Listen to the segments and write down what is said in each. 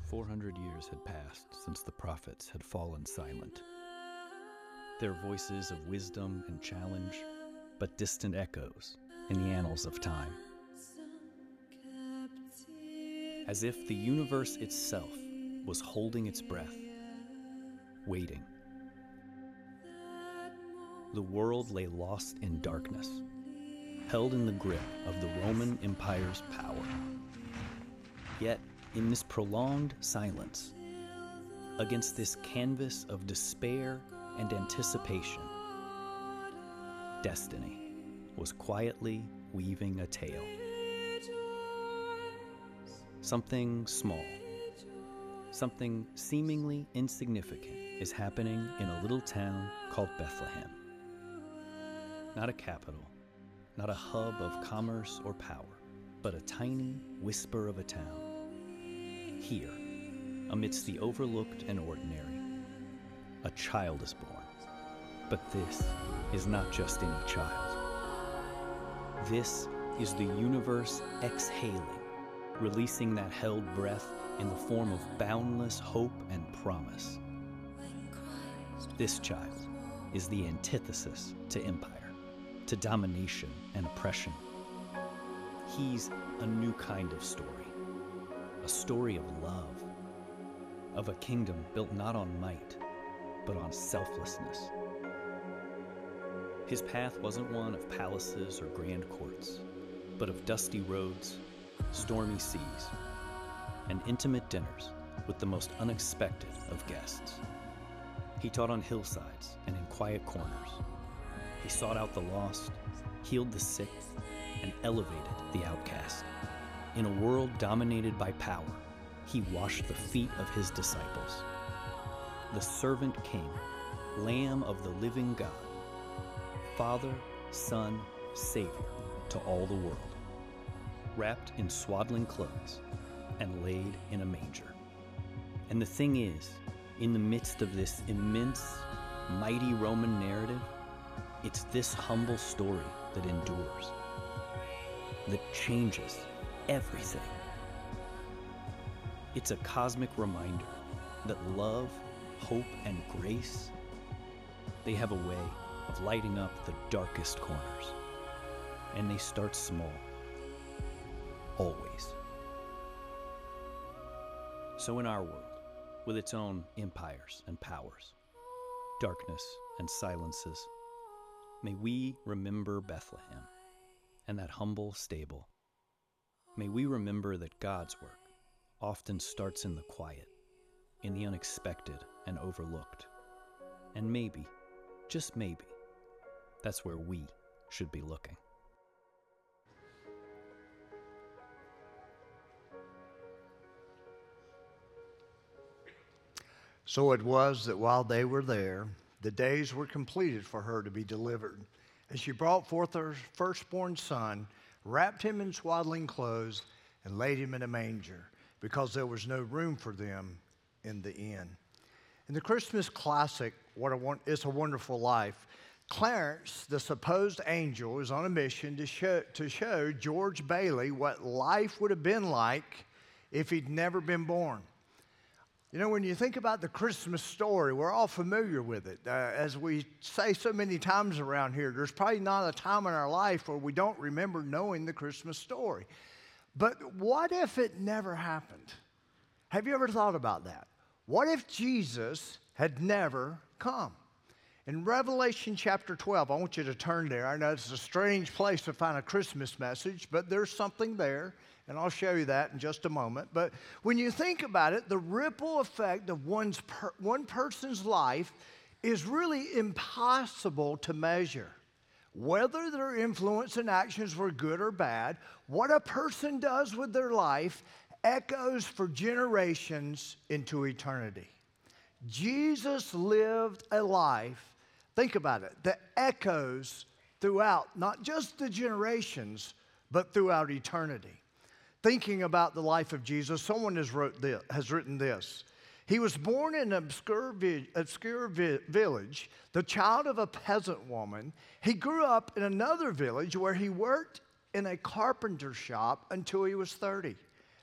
400 years had passed since the prophets had fallen silent. Their voices of wisdom and challenge, but distant echoes in the annals of time. As if the universe itself was holding its breath, waiting. The world lay lost in darkness, held in the grip of the Roman Empire's power. Yet, in this prolonged silence, against this canvas of despair and anticipation, destiny was quietly weaving a tale. Something small, something seemingly insignificant is happening in a little town called Bethlehem. Not a capital, not a hub of commerce or power, but a tiny whisper of a town. Here, amidst the overlooked and ordinary, a child is born. But this is not just any child. This is the universe exhaling, releasing that held breath in the form of boundless hope and promise. This child is the antithesis to empire, to domination and oppression. He's a new kind of story, a story of love, of a kingdom built not on might, but on selflessness. His path wasn't one of palaces or grand courts, but of dusty roads, stormy seas, and intimate dinners with the most unexpected of guests. He taught on hillsides and in quiet corners. He sought out the lost, healed the sick, and elevated the outcast. In a world dominated by power, he washed the feet of his disciples. The servant king, Lamb of the living God, Father, Son, Savior to all the world, wrapped in swaddling clothes and laid in a manger. And the thing is, in the midst of this immense, mighty Roman narrative, it's this humble story that endures, that changes everything. It's a cosmic reminder that love, hope, and grace, they have a way of lighting up the darkest corners. And they start small, always. So in our world, with its own empires and powers, darkness and silences, may we remember Bethlehem and that humble stable. May we remember that God's work often starts in the quiet, in the unexpected and overlooked. And maybe, just maybe, that's where we should be looking. So it was that while they were there, the days were completed for her to be delivered. And she brought forth her firstborn son, wrapped him in swaddling clothes, and laid him in a manger, because there was no room for them in the inn. In the Christmas classic, It's a Wonderful Life, Clarence, the supposed angel, is on a mission to show George Bailey what life would have been like if he'd never been born. You know, when you think about the Christmas story, we're all familiar with it. As we say so many times around here, there's probably not a time in our life where we don't remember knowing the Christmas story. But what if it never happened? Have you ever thought about that? What if Jesus had never come? In Revelation chapter 12, I want you to turn there. I know it's a strange place to find a Christmas message, but there's something there. And I'll show you that in just a moment. But when you think about it, the ripple effect of one person's life is really impossible to measure. Whether their influence and actions were good or bad, what a person does with their life echoes for generations into eternity. Jesus lived a life, think about it, that echoes throughout not just the generations, but throughout eternity. Thinking about the life of Jesus, someone has written this. He was born in an obscure village, the child of a peasant woman. He grew up in another village where he worked in a carpenter shop until he was 30.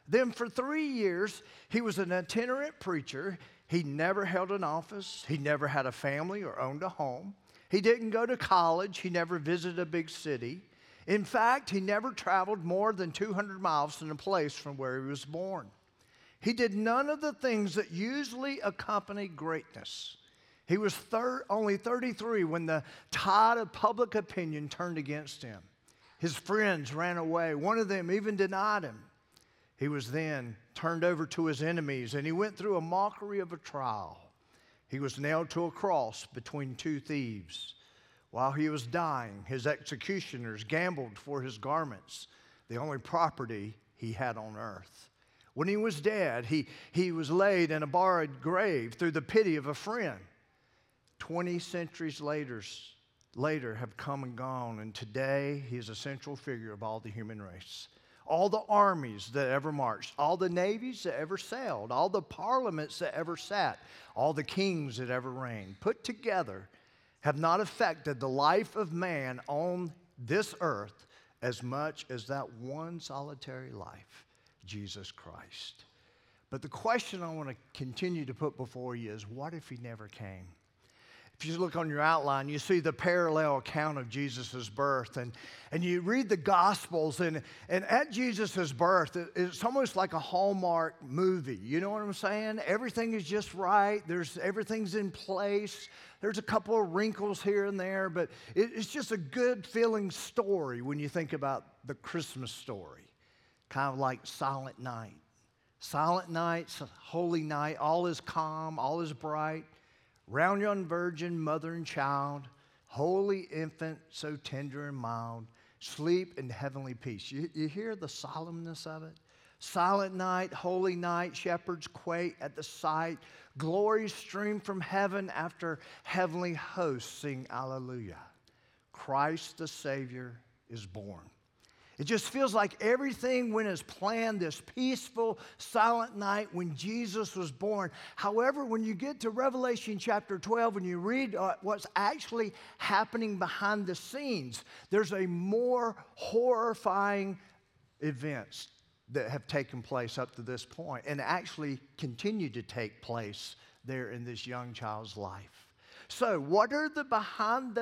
Then for 3 years, he was an itinerant preacher. He never held an office. He never had a family or owned a home. He didn't go to college. He never visited a big city. In fact, he never traveled more than 200 miles from the place from where he was born. He did none of the things that usually accompany greatness. He was only 33 when the tide of public opinion turned against him. His friends ran away. One of them even denied him. He was then turned over to his enemies, and he went through a mockery of a trial. He was nailed to a cross between two thieves. While he was dying, his executioners gambled for his garments, the only property he had on earth. When he was dead, he was laid in a borrowed grave through the pity of a friend. 20 centuries later have come and gone, and today he is a central figure of all the human race. All the armies that ever marched, all the navies that ever sailed, all the parliaments that ever sat, all the kings that ever reigned, put together, have not affected the life of man on this earth as much as that one solitary life, Jesus Christ. But the question I want to continue to put before you is, what if he never came? If you look on your outline, you see the parallel account of Jesus' birth. And you read the Gospels, and at Jesus' birth, it's almost like a Hallmark movie. You know what I'm saying? Everything is just right. Everything's in place. There's a couple of wrinkles here and there, but it's just a good feeling story when you think about the Christmas story. Kind of like Silent Night. Silent Night, Holy Night, all is calm, all is bright. Round young virgin, mother and child, holy infant, so tender and mild, sleep in heavenly peace. You hear the solemnness of it? Silent night, holy night, shepherds quake at the sight. Glory stream from heaven after heavenly hosts sing alleluia. Christ the Savior is born. It just feels like everything went as planned, this peaceful, silent night when Jesus was born. However, when you get to Revelation chapter 12 and you read what's actually happening behind the scenes, there's a more horrifying events that have taken place up to this point and actually continue to take place there in this young child's life. So, what are behind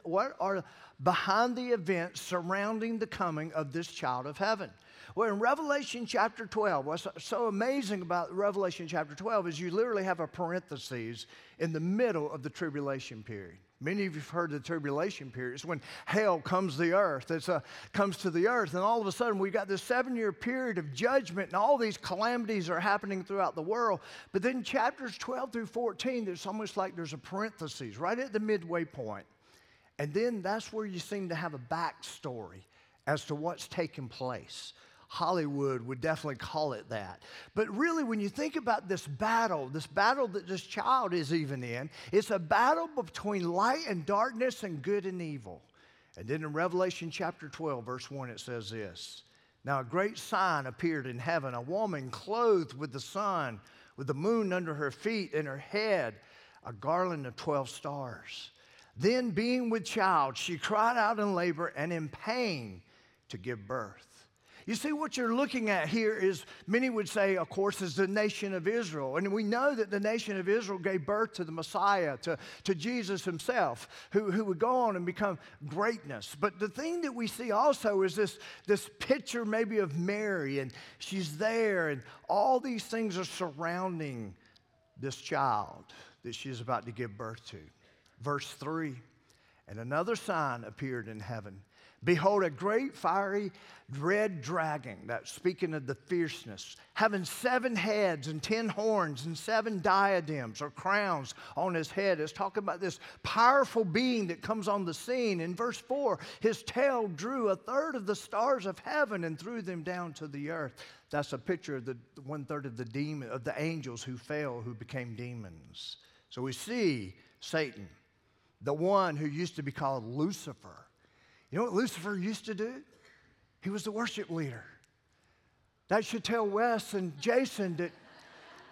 the events surrounding the coming of this child of heaven? Well, in Revelation chapter 12, what's so amazing about Revelation chapter 12 is you literally have a parenthesis in the middle of the tribulation period. Many of you have heard the tribulation period. It's when hell comes to the earth. Comes to the earth, and all of a sudden we've got this 7-year period of judgment, and all these calamities are happening throughout the world. But then chapters 12 through 14, there's almost like there's a parenthesis right at the midway point. And then that's where you seem to have a backstory as to what's taking place. Hollywood would definitely call it that. But really, when you think about this battle that this child is even in, it's a battle between light and darkness and good and evil. And then in Revelation chapter 12, verse 1, it says this. Now a great sign appeared in heaven, a woman clothed with the sun, with the moon under her feet, and her head a garland of 12 stars. Then being with child, she cried out in labor and in pain to give birth. You see, what you're looking at here is, many would say, of course, is the nation of Israel. And we know that the nation of Israel gave birth to the Messiah, to Jesus himself, who would go on and become greatness. But the thing that we see also is this picture maybe of Mary, and she's there, and all these things are surrounding this child that she's about to give birth to. Verse 3, and another sign appeared in heaven. Behold, a great fiery red dragon, that's speaking of the fierceness, having 7 heads and 10 horns and 7 diadems or crowns on his head. It's talking about this powerful being that comes on the scene. In verse 4, his tail drew 1/3 of the stars of heaven and threw them down to the earth. That's a picture of the 1/3 of the angels who fell, who became demons. So we see Satan, the one who used to be called Lucifer. You know what Lucifer used to do? He was the worship leader. That should tell Wes and Jason that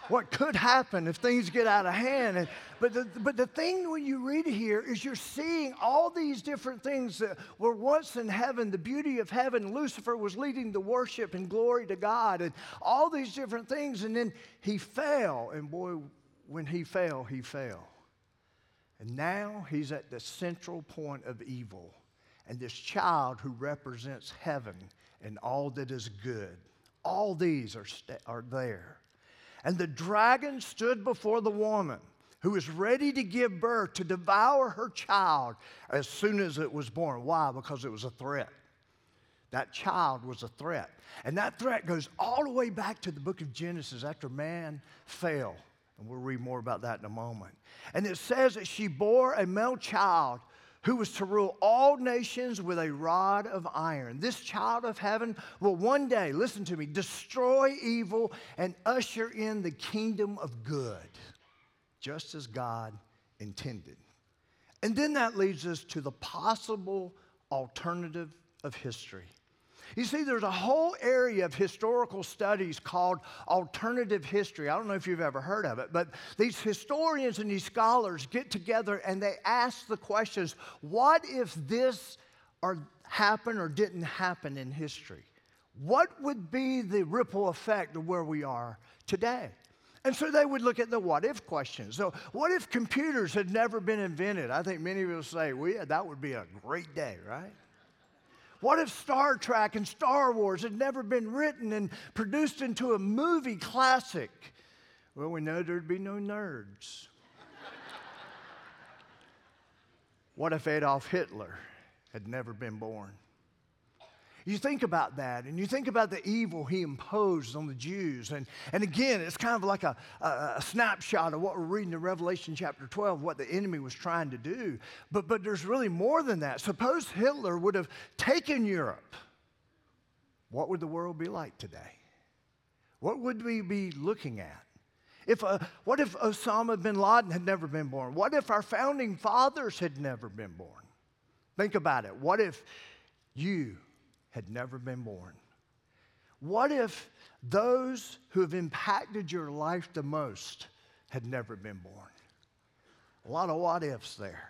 what could happen if things get out of hand. But the thing when you read it here is you're seeing all these different things that were once in heaven, the beauty of heaven. Lucifer was leading the worship and glory to God and all these different things. And then he fell. And boy, when he fell, he fell. And now he's at the central point of evil. And this child who represents heaven and all that is good, all these are there. And the dragon stood before the woman who was ready to give birth to devour her child as soon as it was born. Why? Because it was a threat. That child was a threat. And that threat goes all the way back to the book of Genesis after man fell. And we'll read more about that in a moment. And it says that she bore a male child who was to rule all nations with a rod of iron. This child of heaven will one day, listen to me, destroy evil and usher in the kingdom of good, just as God intended. And then that leads us to the possible alternative of history. You see, there's a whole area of historical studies called alternative history. I don't know if you've ever heard of it, but these historians and these scholars get together and they ask the questions, what if this happened or didn't happen in history? What would be the ripple effect of where we are today? And so they would look at the what if questions. So what if computers had never been invented? I think many of us say, that would be a great day, right? What if Star Trek and Star Wars had never been written and produced into a movie classic? Well, we know there'd be no nerds. What if Adolf Hitler had never been born? You think about that, and you think about the evil he imposed on the Jews. And again, it's kind of like a snapshot of what we're reading in Revelation chapter 12, what the enemy was trying to do. But there's really more than that. Suppose Hitler would have taken Europe. What would the world be like today? What would we be looking at? What if Osama bin Laden had never been born? What if our founding fathers had never been born? Think about it. What if you had never been born? What if those who have impacted your life the most had never been born? A lot of what ifs there.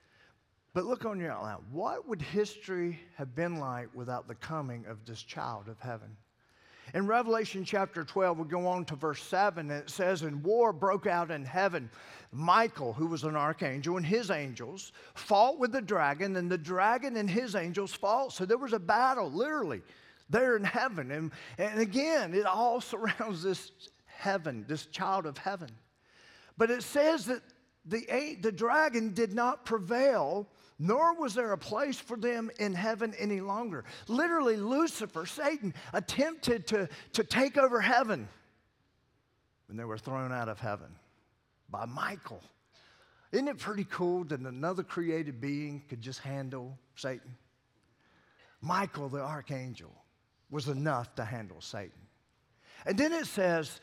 But look on your outline. What would history have been like without the coming of this child of heaven? In Revelation chapter 12, we go on to verse 7, and it says, and war broke out in heaven. Michael, who was an archangel, and his angels fought with the dragon, and the dragon and his angels fought. So there was a battle, literally, there in heaven. And again, it all surrounds this heaven, this child of heaven. But it says that the dragon did not prevail, nor was there a place for them in heaven any longer. Literally, Lucifer, Satan, attempted to take over heaven when they were thrown out of heaven by Michael. Isn't it pretty cool that another created being could just handle Satan? Michael, the archangel, was enough to handle Satan. And then it says,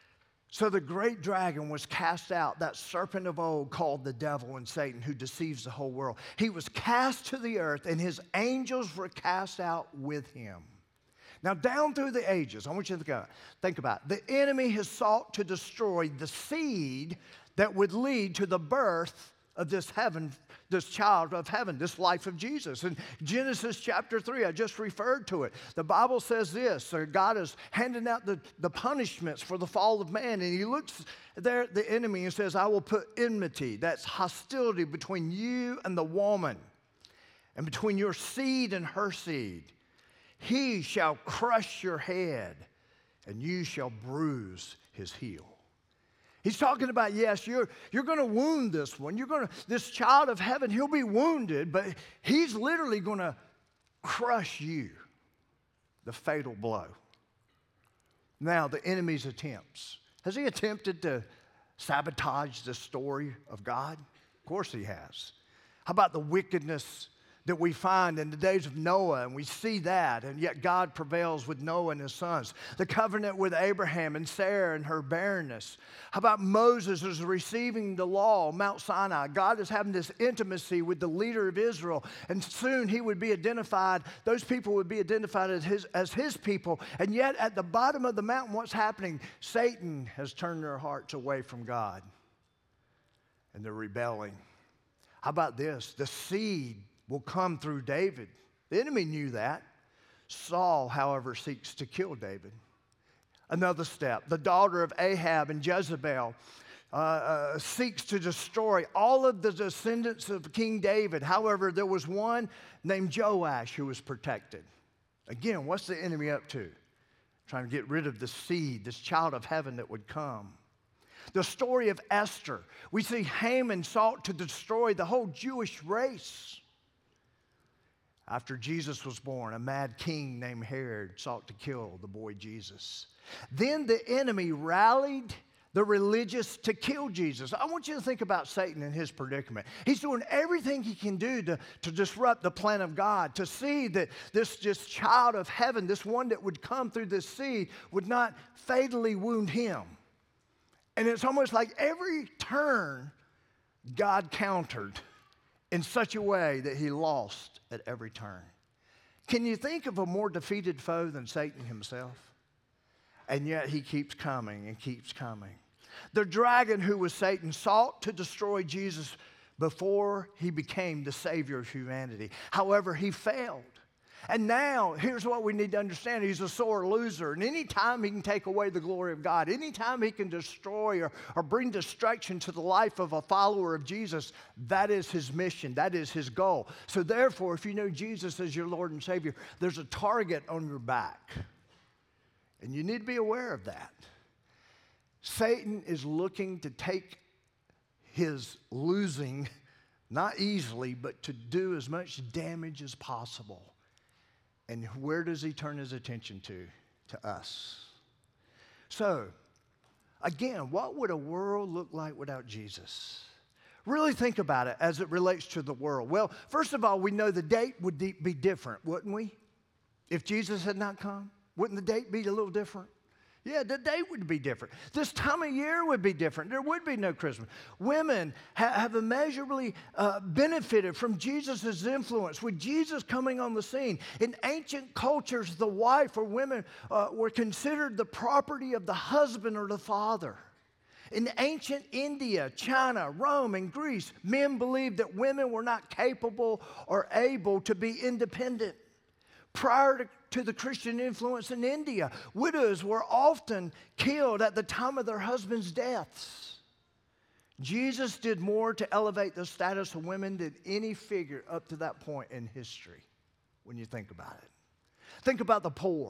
so the great dragon was cast out, that serpent of old called the devil and Satan, who deceives the whole world. He was cast to the earth, and his angels were cast out with him. Now, down through the ages, I want you to think about it. The enemy has sought to destroy the seed that would lead to the birth of this child of heaven, this life of Jesus. In Genesis chapter 3, I just referred to it. The Bible says this, so God is handing out the punishments for the fall of man, and he looks there at the enemy and says, I will put enmity, that's hostility between you and the woman, and between your seed and her seed. He shall crush your head, and you shall bruise his heel. He's talking about, yes, you're going to wound this one. This child of heaven, he'll be wounded, but he's literally going to crush you, the fatal blow. Now, the enemy's attempts. Has he attempted to sabotage the story of God? Of course he has. How about the wickedness that we find in the days of Noah, and we see that, and yet God prevails with Noah and his sons. The covenant with Abraham and Sarah and her barrenness. How about Moses who's receiving the law, Mount Sinai? God is having this intimacy with the leader of Israel, and soon he would be identified, those people would be identified as his people, and yet at the bottom of the mountain, what's happening? Satan has turned their hearts away from God, and they're rebelling. How about this? The seed will come through David. The enemy knew that. Saul, however, seeks to kill David. Another step. The daughter of Ahab and Jezebel seeks to destroy all of the descendants of King David. However, there was one named Joash who was protected. Again, what's the enemy up to? Trying to get rid of the seed, this child of heaven that would come. The story of Esther. We see Haman sought to destroy the whole Jewish race. After Jesus was born, a mad king named Herod sought to kill the boy Jesus. Then the enemy rallied the religious to kill Jesus. I want you to think about Satan and his predicament. He's doing everything he can do to disrupt the plan of God, to see that this child of heaven, this one that would come through this seed, would not fatally wound him. And it's almost like every turn, God countered in such a way that he lost at every turn. Can you think of a more defeated foe than Satan himself? And yet he keeps coming and keeps coming. The dragon, who was Satan, sought to destroy Jesus before he became the Savior of humanity. However, he failed. And now, here's what we need to understand. He's a sore loser. And anytime he can take away the glory of God, anytime he can destroy or bring destruction to the life of a follower of Jesus, that is his mission. That is his goal. So therefore, if you know Jesus as your Lord and Savior, there's a target on your back. And you need to be aware of that. Satan is looking to take his losing, not easily, but to do as much damage as possible. And where does he turn his attention to? To us. So, again, what would a world look like without Jesus? Really think about it as it relates to the world. Well, first of all, we know the date would be different, wouldn't we? If Jesus had not come, wouldn't the date be a little different? Yeah, the date would be different. This time of year would be different. There would be no Christmas. Women have immeasurably benefited from Jesus' influence. With Jesus coming on the scene, in ancient cultures, the wife or women were considered the property of the husband or the father. In ancient India, China, Rome, and Greece, men believed that women were not capable or able to be independent. Prior to the Christian influence in India, widows were often killed at the time of their husbands' deaths. Jesus did more to elevate the status of women than any figure up to that point in history, when you think about it. Think about the poor.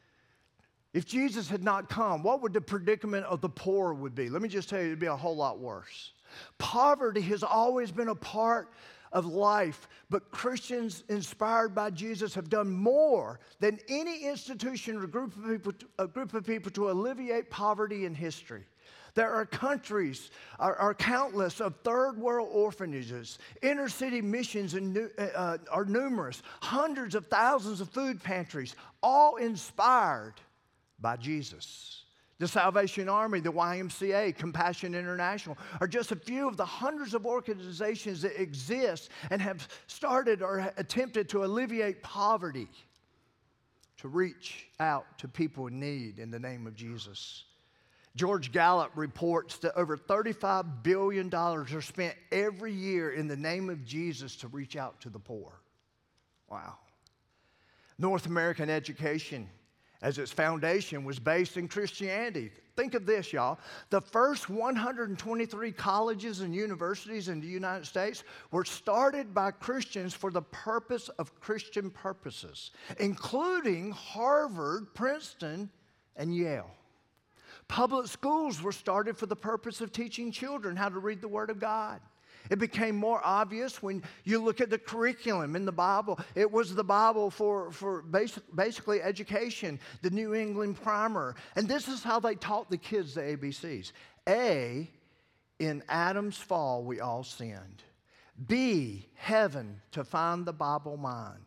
If Jesus had not come, what would the predicament of the poor would be? Let me just tell you, it would be a whole lot worse. Poverty has always been a part of life, but Christians inspired by Jesus have done more than any institution or group of people to alleviate poverty in history. There are countries, are countless of third world orphanages. Inner city missions are numerous. Hundreds of thousands of food pantries, all inspired by Jesus. The Salvation Army, the YMCA, Compassion International are just a few of the hundreds of organizations that exist and have started or attempted to alleviate poverty, to reach out to people in need in the name of Jesus. George Gallup reports that over $35 billion are spent every year in the name of Jesus to reach out to the poor. Wow. North American education, as its foundation, was based in Christianity. Think of this, y'all. The first 123 colleges and universities in the United States were started by Christians for the purpose of Christian purposes, including Harvard, Princeton, and Yale. Public schools were started for the purpose of teaching children how to read the Word of God. It became more obvious when you look at the curriculum in the Bible. It was the Bible for basically education, the New England Primer. And this is how they taught the kids the ABCs. A, in Adam's fall, we all sinned. B, heaven to find the Bible mind.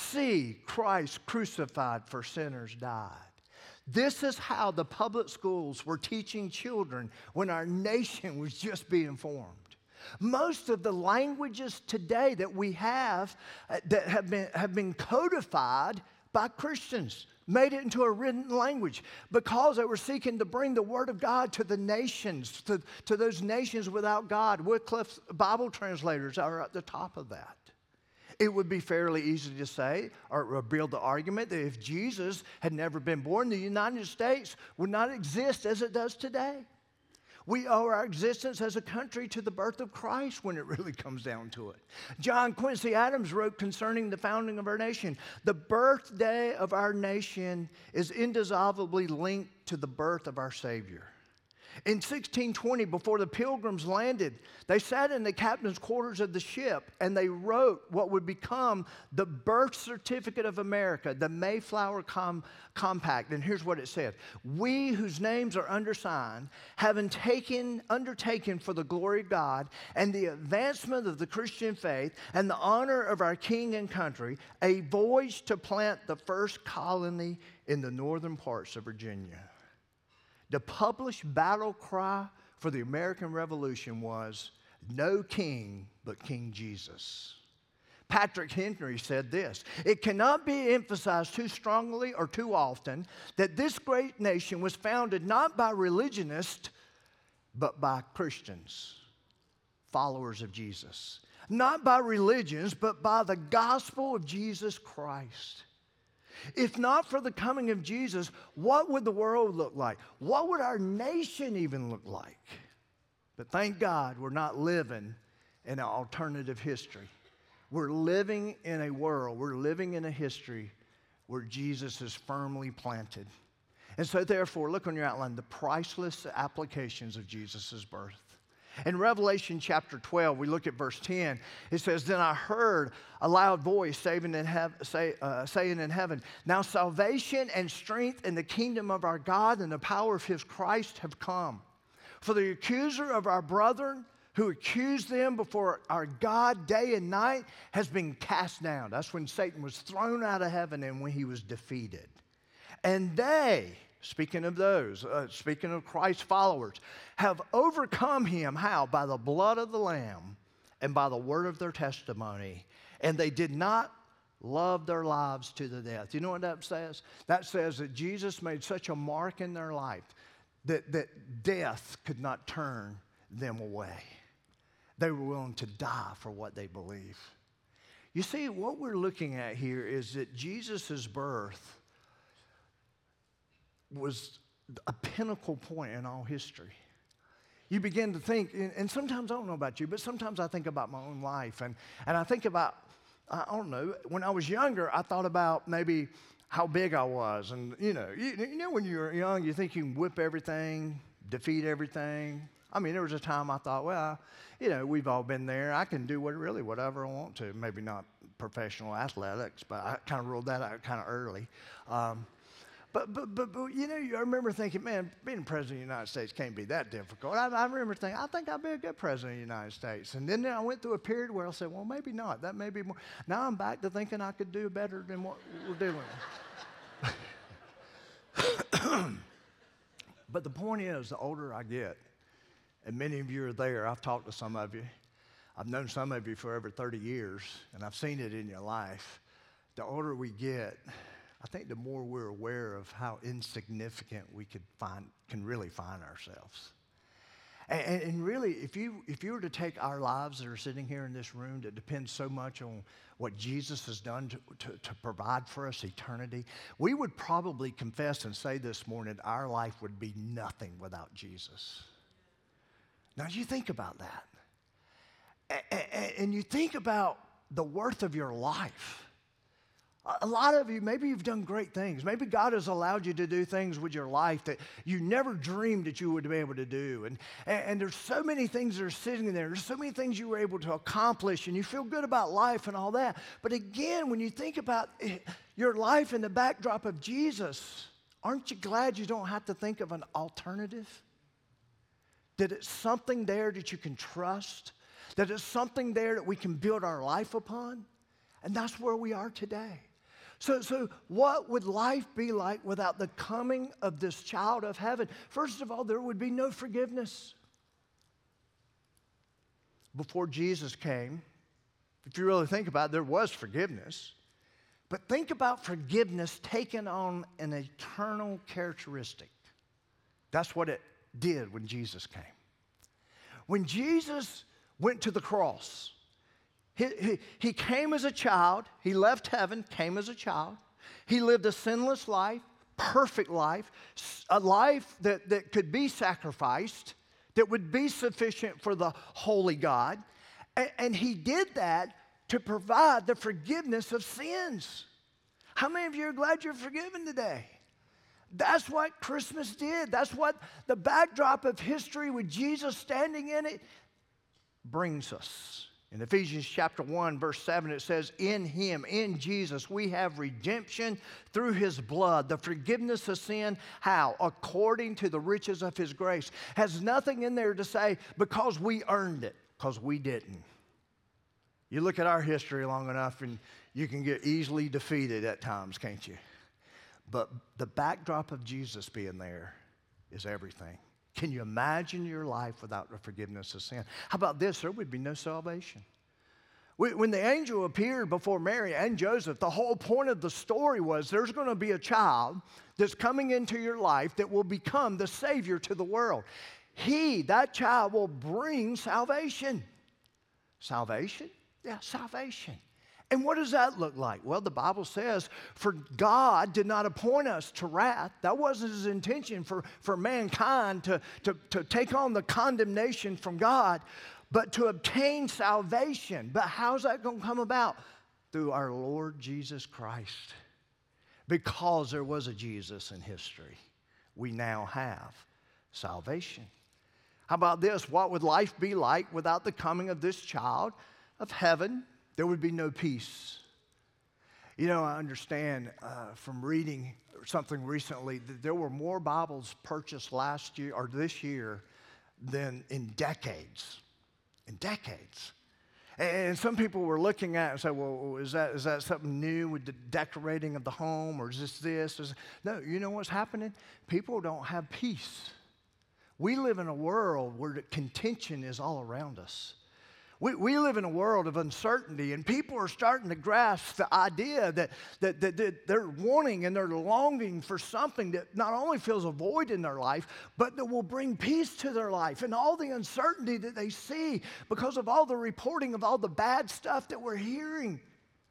C, Christ crucified for sinners died. This is how the public schools were teaching children when our nation was just being formed. Most of the languages today that we have that have been codified by Christians, made it into a written language because they were seeking to bring the Word of God to the nations, to those nations without God. Wycliffe's Bible translators are at the top of that. It would be fairly easy to say or build the argument that if Jesus had never been born, the United States would not exist as it does today. We owe our existence as a country to the birth of Christ when it really comes down to it. John Quincy Adams wrote concerning the founding of our nation, the birthday of our nation is indissolubly linked to the birth of our Savior. In 1620, before the Pilgrims landed, they sat in the captain's quarters of the ship and they wrote what would become the birth certificate of America, the Mayflower Compact. And here's what it said. We whose names are undersigned, having undertaken for the glory of God and the advancement of the Christian faith and the honor of our king and country, a voyage to plant the first colony in the northern parts of Virginia. The published battle cry for the American Revolution was, no king but King Jesus. Patrick Henry said this, it cannot be emphasized too strongly or too often that this great nation was founded not by religionists, but by Christians, followers of Jesus. Not by religions, but by the gospel of Jesus Christ. If not for the coming of Jesus, what would the world look like? What would our nation even look like? But thank God we're not living in an alternative history. We're living in a world, we're living in a history where Jesus is firmly planted. And so therefore, look on your outline, the priceless applications of Jesus' birth. In Revelation chapter 12, we look at verse 10. It says, then I heard a loud voice saying in heaven, now salvation and strength in the kingdom of our God and the power of his Christ have come. For the accuser of our brethren who accused them before our God day and night has been cast down. That's when Satan was thrown out of heaven and when he was defeated. And they, speaking of those, speaking of Christ's followers, have overcome him. How? By the blood of the Lamb and by the word of their testimony. And they did not love their lives to the death. You know what that says? That says that Jesus made such a mark in their life that death could not turn them away. They were willing to die for what they believe. You see, what we're looking at here is that Jesus' birth was a pinnacle point in all history. You begin to think, and sometimes I don't know about you, but sometimes I think about my own life, and I think about, I don't know, when I was younger, I thought about maybe how big I was, and you know when you're young, you think you can whip everything, defeat everything. I mean, there was a time I thought, well, we've all been there. I can do whatever I want to. Maybe not professional athletics, but I kind of ruled that out kind of early. But I remember thinking, man, being president of the United States can't be that difficult. I remember thinking, I think I'll be a good president of the United States. And then I went through a period where I said, well, maybe not. That may be more. Now I'm back to thinking I could do better than what we're doing. But the point is, the older I get, and many of you are there, I've talked to some of you. I've known some of you for over 30 years, and I've seen it in your life. The older we get, I think the more we're aware of how insignificant we can really find ourselves. And really, if you were to take our lives that are sitting here in this room that depend so much on what Jesus has done to provide for us eternity, we would probably confess and say this morning, our life would be nothing without Jesus. Now, you think about that. And you think about the worth of your life. A lot of you, maybe you've done great things. Maybe God has allowed you to do things with your life that you never dreamed that you would be able to do. And there's so many things that are sitting there. There's so many things you were able to accomplish, and you feel good about life and all that. But again, when you think about your life in the backdrop of Jesus, aren't you glad you don't have to think of an alternative? That it's something there that you can trust, that it's something there that we can build our life upon. And that's where we are today. So what would life be like without the coming of this child of heaven? First of all, there would be no forgiveness. Before Jesus came, if you really think about it, there was forgiveness. But think about forgiveness taking on an eternal characteristic. That's what it did when Jesus came. When Jesus went to the cross, he came as a child. He left heaven, came as a child. He lived a sinless life, perfect life, a life that could be sacrificed, that would be sufficient for the holy God. And he did that to provide the forgiveness of sins. How many of you are glad you're forgiven today? That's what Christmas did. That's what the backdrop of history with Jesus standing in it brings us. In Ephesians chapter 1, verse 7, it says, in him, in Jesus, we have redemption through his blood, the forgiveness of sin. How? According to the riches of his grace. Has nothing in there to say because we earned it, because we didn't. You look at our history long enough and you can get easily defeated at times, can't you? But the backdrop of Jesus being there is everything. Can you imagine your life without the forgiveness of sin? How about this? There would be no salvation. When the angel appeared before Mary and Joseph, the whole point of the story was there's going to be a child that's coming into your life that will become the Savior to the world. That child will bring salvation. Salvation? Yeah, salvation. And what does that look like? Well, the Bible says, for God did not appoint us to wrath. That wasn't his intention for mankind to take on the condemnation from God, but to obtain salvation. But how's that going to come about? Through our Lord Jesus Christ. Because there was a Jesus in history, we now have salvation. How about this? What would life be like without the coming of this child of heaven? There would be no peace. You know, I understand from reading something recently that there were more Bibles purchased last year or this year than in decades. In decades. And some people were looking at it and said, well, is that something new with the decorating of the home, or is this? No, you know what's happening? People don't have peace. We live in a world where the contention is all around us. We live in a world of uncertainty, and people are starting to grasp the idea that they're wanting and they're longing for something that not only fills a void in their life, but that will bring peace to their life. And all the uncertainty that they see because of all the reporting of all the bad stuff that we're hearing.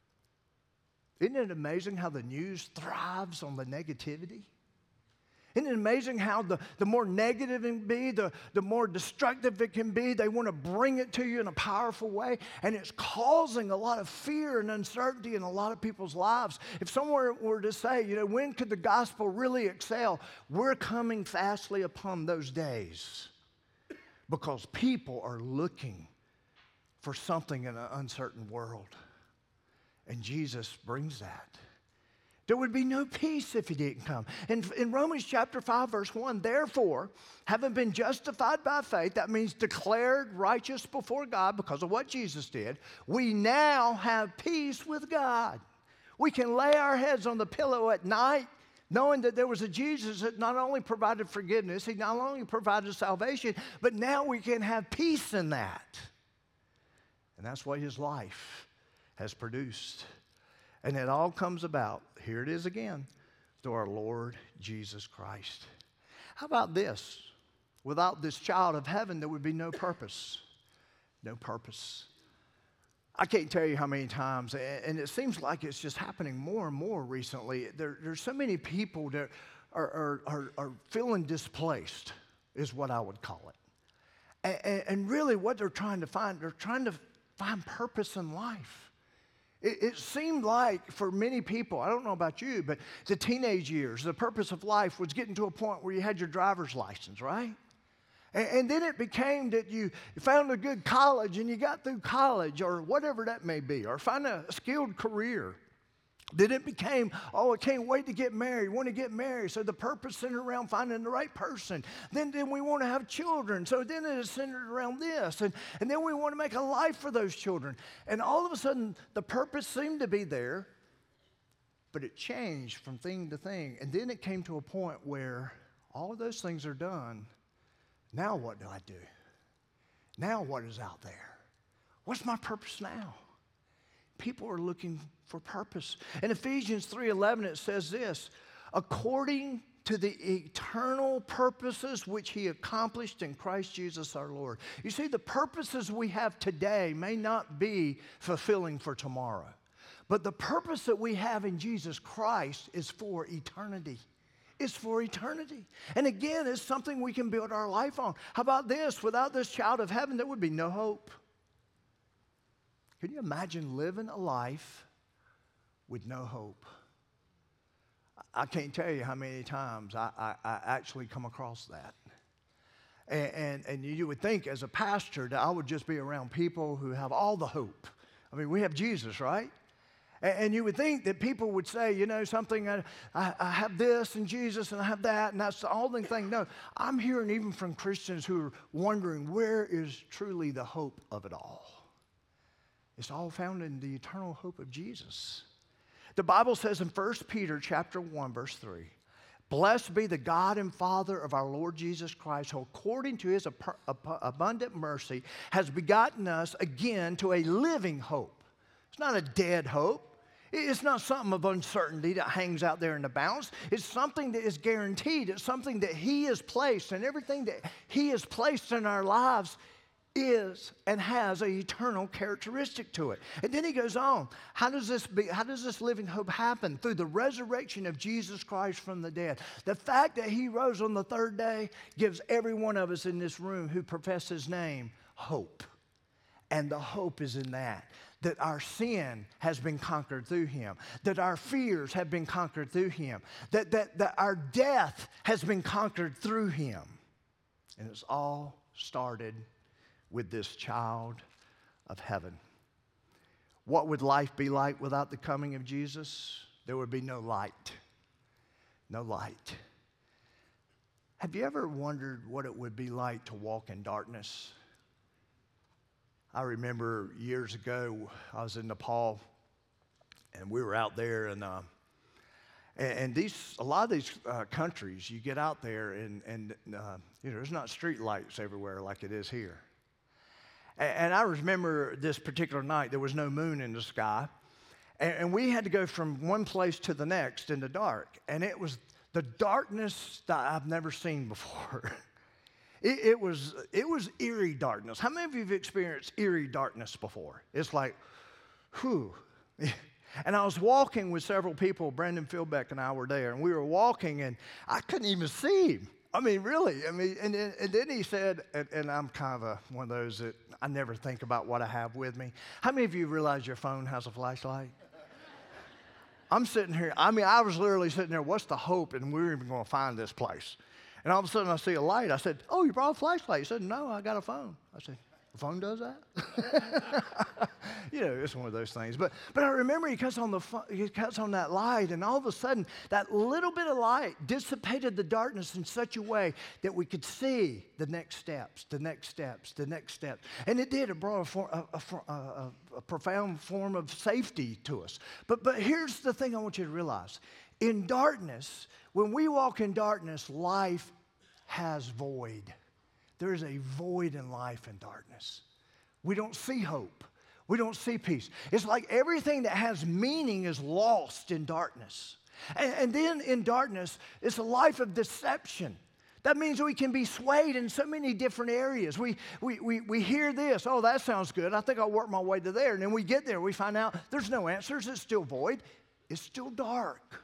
Isn't it amazing how the news thrives on the negativity? Isn't it amazing how the more negative it can be, the more destructive it can be? They want to bring it to you in a powerful way, and it's causing a lot of fear and uncertainty in a lot of people's lives. If someone were to say, you know, when could the gospel really excel? We're coming fastly upon those days because people are looking for something in an uncertain world, and Jesus brings that. There would be no peace if he didn't come. In Romans chapter 5, verse 1, therefore, having been justified by faith, that means declared righteous before God because of what Jesus did, we now have peace with God. We can lay our heads on the pillow at night knowing that there was a Jesus that not only provided forgiveness, he not only provided salvation, but now we can have peace in that. And that's what his life has produced. And it all comes about, here it is again, through our Lord Jesus Christ. How about this? Without this child of heaven, there would be no purpose. No purpose. I can't tell you how many times, and it seems like it's just happening more and more recently. There's so many people that are feeling displaced, is what I would call it. And really what they're trying to find purpose in life. It seemed like for many people, I don't know about you, but the teenage years, the purpose of life was getting to a point where you had your driver's license, right? And then it became that you found a good college and you got through college or whatever that may be, or find a skilled career. Then it became, oh, I can't wait to get married. Want to get married. So the purpose centered around finding the right person. Then we want to have children. So then it is centered around this. And then we want to make a life for those children. And all of a sudden, the purpose seemed to be there, but it changed from thing to thing. And then it came to a point where all of those things are done. Now what do I do? Now what is out there? What's my purpose now? People are looking for purpose. In Ephesians 3:11, it says this, according to the eternal purposes which he accomplished in Christ Jesus our Lord. You see, the purposes we have today may not be fulfilling for tomorrow, but the purpose that we have in Jesus Christ is for eternity. It's for eternity. And again, it's something we can build our life on. How about this? Without this child of heaven, there would be no hope. Can you imagine living a life with no hope? I can't tell you how many times I actually come across that. And you would think as a pastor that I would just be around people who have all the hope. I mean, we have Jesus, right? And you would think that people would say, you know, something, I have this and Jesus and I have that, and that's the only thing. No, I'm hearing even from Christians who are wondering where is truly the hope of it all. It's all found in the eternal hope of Jesus. The Bible says in 1 Peter chapter 1, verse 3, blessed be the God and Father of our Lord Jesus Christ, who according to his abundant mercy has begotten us again to a living hope. It's not a dead hope. It's not something of uncertainty that hangs out there in the balance. It's something that is guaranteed. It's something that he has placed, and everything that he has placed in our lives is and has an eternal characteristic to it. And then he goes on. How does this living hope happen? Through the resurrection of Jesus Christ from the dead. The fact that he rose on the third day gives every one of us in this room who profess his name hope. And the hope is in that our sin has been conquered through him, that our fears have been conquered through him, that our death has been conquered through him. And it's all started with this child of heaven. What would life be like without the coming of Jesus? There would be no light. No light. Have you ever wondered what it would be like to walk in darkness? I remember years ago, I was in Nepal, and we were out there, and a lot of these countries, you get out there, and you know, there's not street lights everywhere like it is here. And I remember this particular night, there was no moon in the sky, and we had to go from one place to the next in the dark, and it was the darkness that I've never seen before. It was eerie darkness. How many of you have experienced eerie darkness before? It's like, whew. And I was walking with several people. Brandon Philbeck and I were there, and we were walking, and I couldn't even see him. I mean, really. I mean, and then he said, and I'm kind of one of those that I never think about what I have with me. How many of you realize your phone has a flashlight? I'm sitting here. I mean, I was literally sitting there, what's the hope, and we're even going to find this place? And all of a sudden, I see a light. I said, oh, you brought a flashlight. He said, no, I got a phone. I said, the phone does that? You know, it's one of those things. But I remember he cuts on that light, and all of a sudden, that little bit of light dissipated the darkness in such a way that we could see the next steps, the next steps, the next steps. And it did. It brought a profound form of safety to us. But here's the thing I want you to realize. In darkness, when we walk in darkness, life has void. There is a void in life in darkness. We don't see hope. We don't see peace. It's like everything that has meaning is lost in darkness. And then in darkness, it's a life of deception. That means we can be swayed in so many different areas. We hear this, oh, that sounds good. I think I'll work my way to there. And then we get there, we find out there's no answers. It's still void. It's still dark.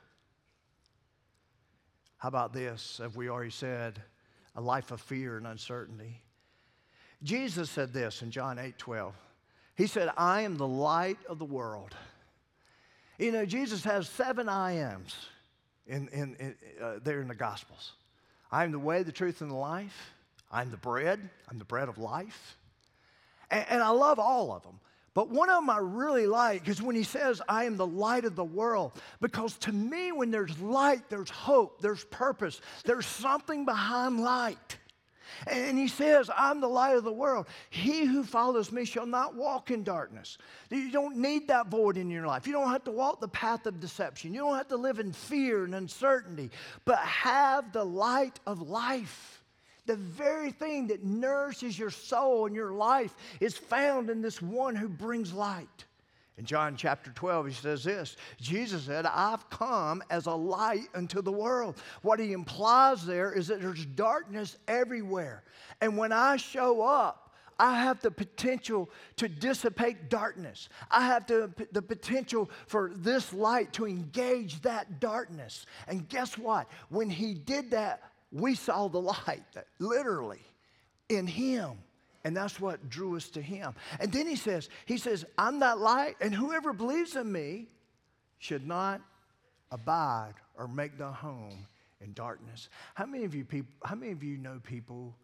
How about this? As we already said, a life of fear and uncertainty. Jesus said this in John 8:12. He said, I am the light of the world. You know, Jesus has 7 I ams there in the Gospels. I am the way, the truth, and the life. I'm the bread. I'm the bread of life. And I love all of them. But one of them I really like is when he says, I am the light of the world. Because to me, when there's light, there's hope, there's purpose, there's something behind light. And he says, I'm the light of the world. He who follows me shall not walk in darkness. You don't need that void in your life. You don't have to walk the path of deception. You don't have to live in fear and uncertainty, but have the light of life. The very thing that nourishes your soul and your life is found in this one who brings light. In John chapter 12, he says this, Jesus said, I've come as a light unto the world. What he implies there is that there's darkness everywhere. And when I show up, I have the potential to dissipate darkness. I have the potential for this light to engage that darkness. And guess what? When he did that, we saw the light, literally, in him. And that's what drew us to him. And then he says, I'm that light, and whoever believes in me should not abide or make their home in darkness. How many of you know people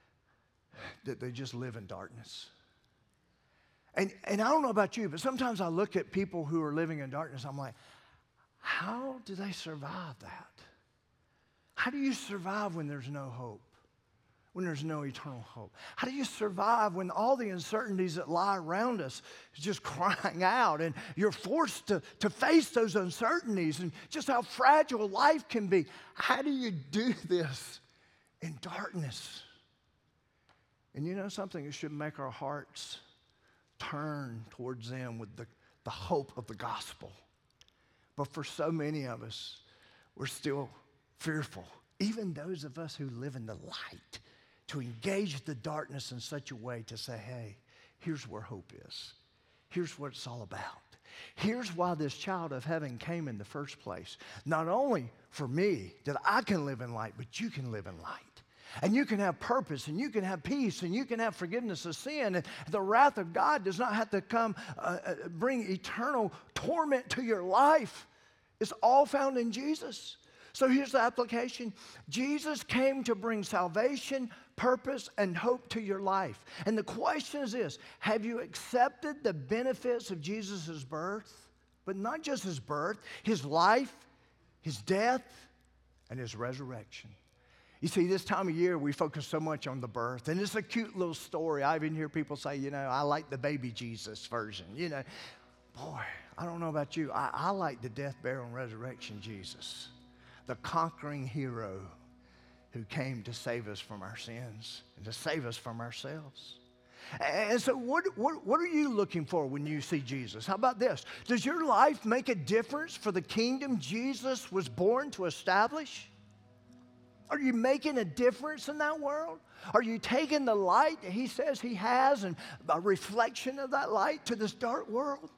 that they just live in darkness? And I don't know about you, but sometimes I look at people who are living in darkness, I'm like, how do they survive that? How do you survive when there's no hope? When there's no eternal hope? How do you survive when all the uncertainties that lie around us is just crying out and you're forced to face those uncertainties and just how fragile life can be? How do you do this in darkness? And you know something? It should make our hearts turn towards them with the hope of the gospel. But for so many of us, we're still fearful. Even those of us who live in the light, to engage the darkness in such a way to say, hey, here's where hope is. Here's what it's all about. Here's why this child of heaven came in the first place. Not only for me that I can live in light, but you can live in light. And you can have purpose, and you can have peace, and you can have forgiveness of sin. And the wrath of God does not have to come bring eternal torment to your life. It's all found in Jesus. So here's the application. Jesus came to bring salvation, purpose, and hope to your life. And the question is this: have you accepted the benefits of Jesus' birth? But not just his birth, his life, his death, and his resurrection. You see, this time of year, we focus so much on the birth. And it's a cute little story. I even hear people say, I like the baby Jesus version. Boy, I don't know about you. I like the death, burial, and resurrection Jesus. The conquering hero who came to save us from our sins and to save us from ourselves. And so what are you looking for when you see Jesus? How about this? Does your life make a difference for the kingdom Jesus was born to establish? Are you making a difference in that world? Are you taking the light that he says he has and a reflection of that light to this dark world?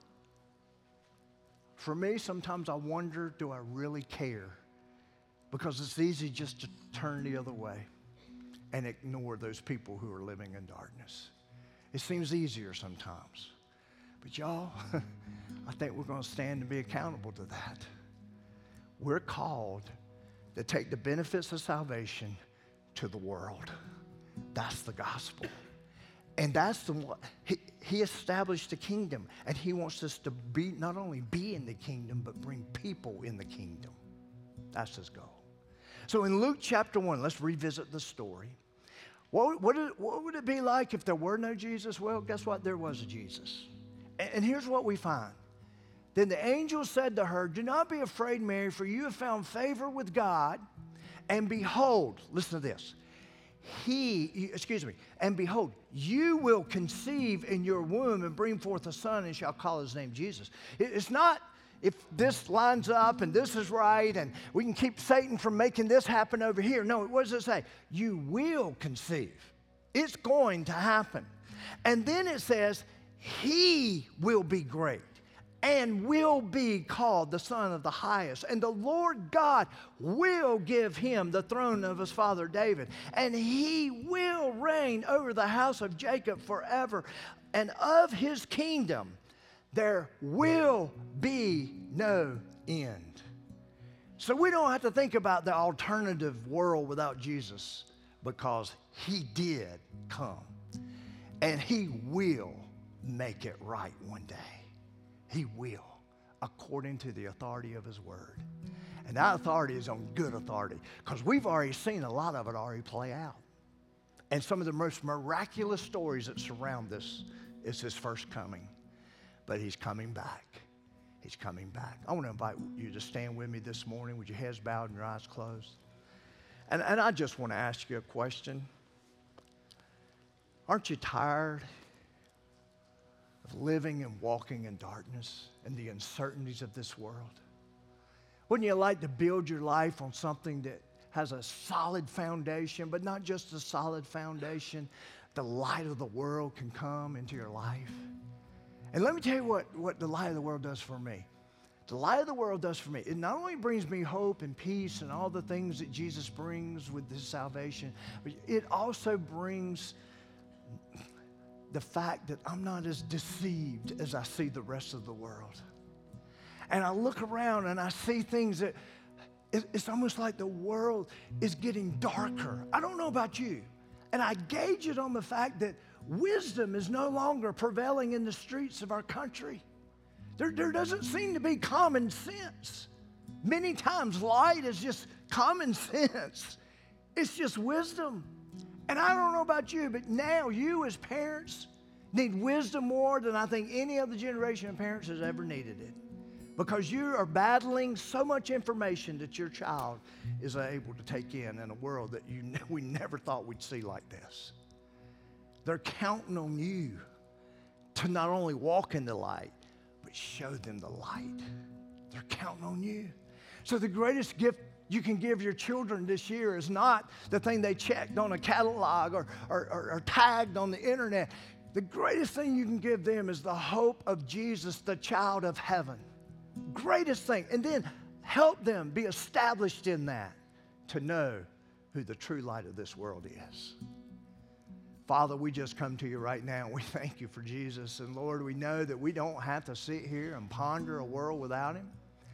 For me, sometimes I wonder, do I really care? Because it's easy just to turn the other way and ignore those people who are living in darkness. It seems easier sometimes. But y'all, I think we're going to stand and be accountable to that. We're called to take the benefits of salvation to the world. That's the gospel. And that's the one. He established the kingdom, and he wants us to be not only be in the kingdom, but bring people in the kingdom. That's his goal. So in Luke chapter 1, let's revisit the story. What would it be like if there were no Jesus? Well, guess what? There was a Jesus. And here's what we find. Then the angel said to her, do not be afraid, Mary, for you have found favor with God. And behold, listen to this. And behold, you will conceive in your womb and bring forth a son and shall call his name Jesus. It's not if this lines up and this is right and we can keep Satan from making this happen over here. No, what does it say? You will conceive. It's going to happen. And then it says, he will be great and will be called the Son of the Highest. And the Lord God will give him the throne of his father David. And he will reign over the house of Jacob forever. And of his kingdom there will be no end. So we don't have to think about the alternative world without Jesus, because he did come. And he will make it right one day. He will, according to the authority of his word. And that authority is on good authority, because we've already seen a lot of it already play out. And some of the most miraculous stories that surround this is his first coming. But he's coming back. He's coming back. I want to invite you to stand with me this morning with your heads bowed and your eyes closed. And I just want to ask you a question. Aren't you tired of living and walking in darkness and the uncertainties of this world? Wouldn't you like to build your life on something that has a solid foundation, but not just a solid foundation? The light of the world can come into your life. And let me tell you what the light of the world does for me. The light of the world does for me. It not only brings me hope and peace and all the things that Jesus brings with his salvation, but it also brings the fact that I'm not as deceived as I see the rest of the world. And I look around and I see things that it's almost like the world is getting darker. I don't know about you. And I gauge it on the fact that wisdom is no longer prevailing in the streets of our country. There doesn't seem to be common sense. Many times light is just common sense. It's just wisdom. And I don't know about you, but now you as parents need wisdom more than I think any other generation of parents has ever needed it. Because you are battling so much information that your child is able to take in a world that we never thought we'd see like this. They're counting on you to not only walk in the light, but show them the light. They're counting on you. So the greatest gift you can give your children this year is not the thing they checked on a catalog or tagged on the internet. The greatest thing you can give them is the hope of Jesus, the child of heaven. Greatest thing. And then help them be established in that to know who the true light of this world is. Father, we just come to you right now. We thank you for Jesus. And Lord, we know that we don't have to sit here and ponder a world without him.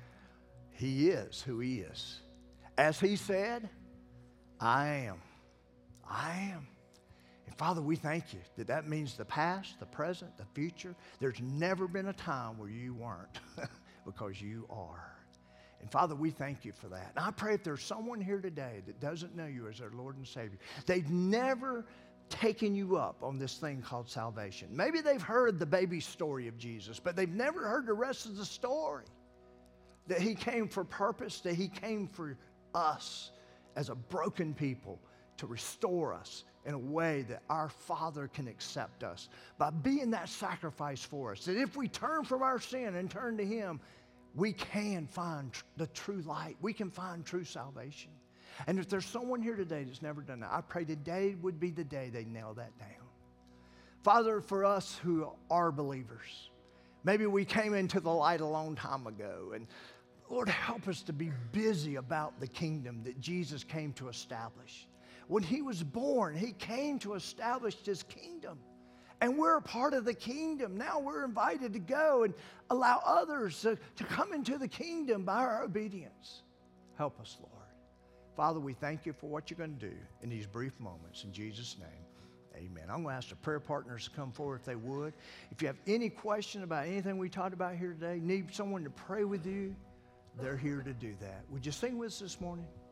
He is who he is. As he said, I am. I am. And Father, we thank you that means the past, the present, the future. There's never been a time where you weren't because you are. And Father, we thank you for that. And I pray if there's someone here today that doesn't know you as their Lord and Savior, they've never taken you up on this thing called salvation. Maybe they've heard the baby story of Jesus, but they've never heard the rest of the story. That he came for purpose, that he came for us as a broken people to restore us in a way that our Father can accept us by being that sacrifice for us. That if we turn from our sin and turn to him, we can find the true light. We can find true salvation. And if there's someone here today that's never done that, I pray today would be the day they nail that down. Father, for us who are believers, maybe we came into the light a long time ago, and Lord, help us to be busy about the kingdom that Jesus came to establish. When he was born, he came to establish his kingdom. And we're a part of the kingdom. Now we're invited to go and allow others to come into the kingdom by our obedience. Help us, Lord. Father, we thank you for what you're going to do in these brief moments. In Jesus' name, amen. I'm going to ask the prayer partners to come forward if they would. If you have any question about anything we talked about here today, need someone to pray with you, they're here to do that. Would you sing with us this morning?